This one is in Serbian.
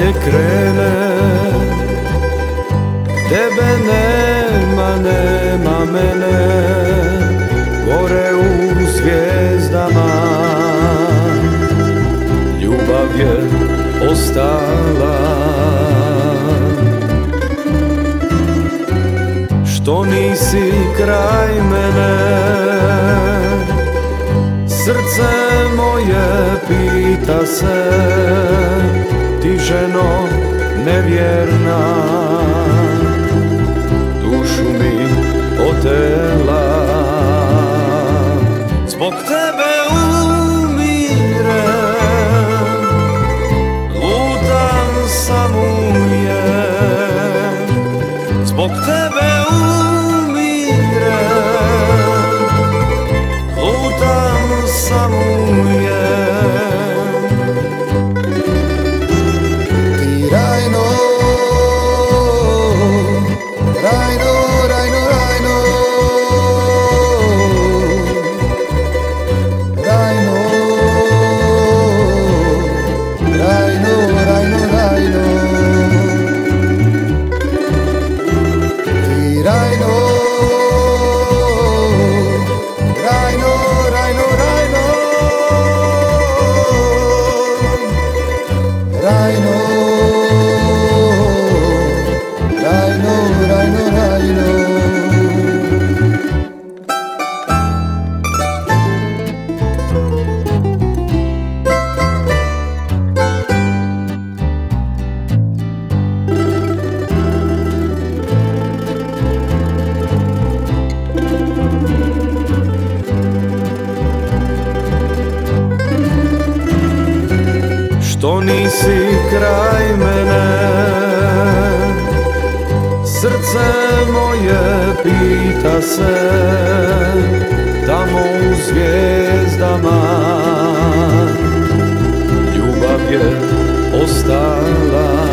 ne krene, tebe nema, nema mene, gore u zvijezdama ljubav je ostala. Što nisi kraj mene, srce moje pita se, ti ženo nevjerna, dušu mi otela. Zbog tebe umirem, lutam sam umijem. Zbog tebe umirem, lutam sam umijem. Ti Rajno, Rajno, Rajno, Rajno, Rajno, Rajno, Rajno, Rajno. Ti Rajno, Rajno, Rajno, Rajno, Rajno, Rajno, Rajno, Rajno. Što nisi kraj mene, srce moje pita se, tamo u zvijezdama ljubav je ostala.